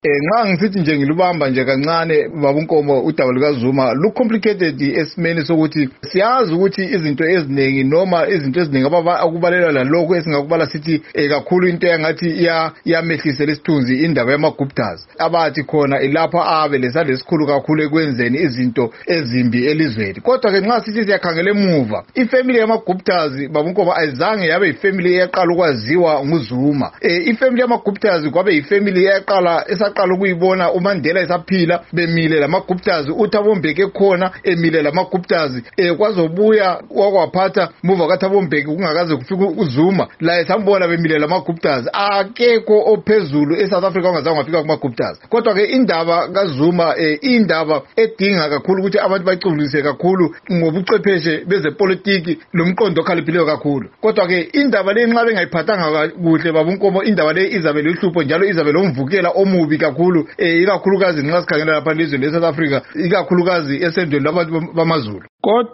Nxa ngisithi nje ngilubamba nje kancane babunkomo udaba lukaZuma lu complicated esimeni sokuthi siyazi ukuthi izinto eziningi noma izinto eziningi akubalelwa lalokho esingakubala sithi kakhulu into engathi iyamehlisela isithunzi indaba yama-Guptas abathi khona ilapha abe lesandla esikhulu kakhulu ekwenzeni izinto ezimbi elizweni. Kodwa ke nxa sithi siyakhangela emuva ifamily yama-Guptas babunkomo ayizange yabe yifamily eyaqala ukwaziwa nguZuma. Ifamily yama-Guptas kwabe yifamily eyaqala esaqala ukuyibona uMandela esaphila bemile lama-Guptas, uThabo Mbeki ekhona emile lama-Guptas, kwazobuya wakwaphatha muva kaThabo Mbeki kungakaze kufika uZuma la esambona bemile lama-Guptas. Akekho ophezulu eSouth Africa ongazange wafika kuma-Guptas. Kodwa ke indaba kaZuma indaba edinga kakhulu ukuthi abantu bayicubulise kakhulu ngobuchwepheshe bezepolitiki lomqondo okhaliphileyo kakhulu. Kodwa ke indaba le nxa bengayiphathanga kuhle babunkomo indaba le izabe lihlupho njalo izabe lomvukela omubi kakhulu, ikakhulukazi nxa sikhangela lapha elizweni leSouth Africa, ikakhulukazi esendweni labantu bamaZulu.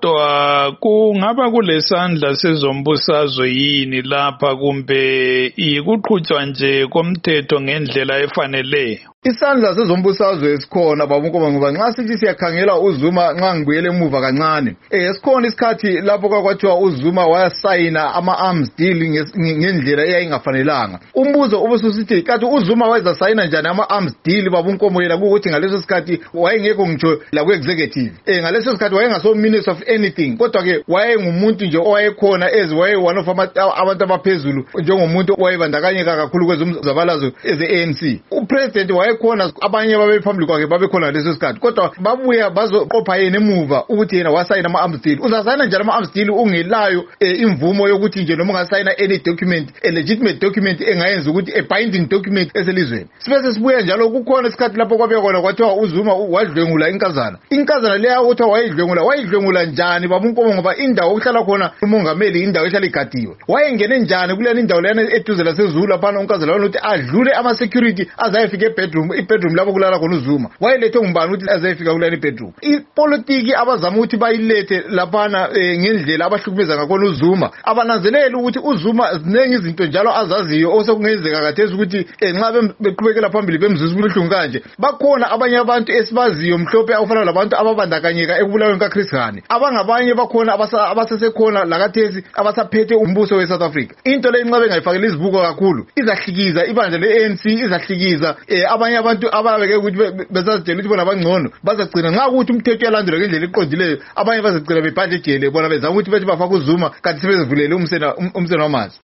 Kodwa kungaba kulesandla sezombusazwe yini lapha kumbe ikuqhutshwa nje komthetho ngendlela efaneleyo? Isandla sezombusazwe esikhona babunkomo ngoba nxa sithi siyakhangela uZuma nxa ngibuyele emuva kancane sikhona isikhathi lapho kwathiwa uZuma wayasayina ama-arms deal ngendlela eyayingafanelanga. Umbuzo ubususithi kanti uZuma wayezasayina njani ama-arms deal babunkomo yena ukuthi ngaleso sikhathi wayengekho ngitsho la ku-executive, ngaleso sikhathi wayengaso minister of anything, kodwa ke wayengumuntu nje owayekhona waye one of abantu abaphezulu njengomuntu owayebandakanyeka kakhulu kwezomzabalazo eze-ANC. Upresident wayekhona, abanye babephambili kwakhe babekhona leso sikhathi, kodwa babuya bazoqopha yena emuva ukuthi yena wasayina ama-arms deal. Uzasayina njalo ama-arms deal ungelayo imvumo yokuthi nje noma ungasayina any document, a legitimate document engayenza ukuthi a binding document eselizweni. Sibese sibuya njalo kukhona isikhathi lapho kwabe khona kwathiwa uZuma wadlwengula inkazana leya ukuthi wayidlwengula njani babunkomo ngoba indawo okuhlala khona umongameli indawo ehlala igadiwe. Wayengene njani kulena indawo lena eduze laseZulu lapha unkazana wona ukuthi adlule ama-security azayefika ibedroom lapho kulala khona uZuma. Wayelethwe ngumbani ukuthi azayefika kulena ibedroom? Ipolitiki abazama ukuthi bayilethe laphana ngendlela abahlukumeza ngakhona uZuma, abananzeleli ukuthi uZuma zinengi izinto njalo azaziyo osekungenzeka kathesi ukuthi nxa beqhubekela phambili bemzuzu ubuhlungu kanje. Bakhona abanye abantu esibaziyo mhlophe awufana labantu ababandakanyeka ekubulaweni kaChris Hani, abangabanye bakhona abasesekhona lakathesi abasaphethe umbuso weSouth Africa. Into le inqabe ngayifakela izibuko kakhulu izahlikiza ibandla le-ANC, izahlikiza abanye abantu ababeke ukuthi bezazitshela ukuthi bona bangcono bazagcina nxa ukuthi umthetho uyalandelwa ngendlela eqondileyo, abanye bazagcina bebhadle ejele bona bezama ukuthi bethi bafaka uZuma kanti sebezivulele umseno wamanzi.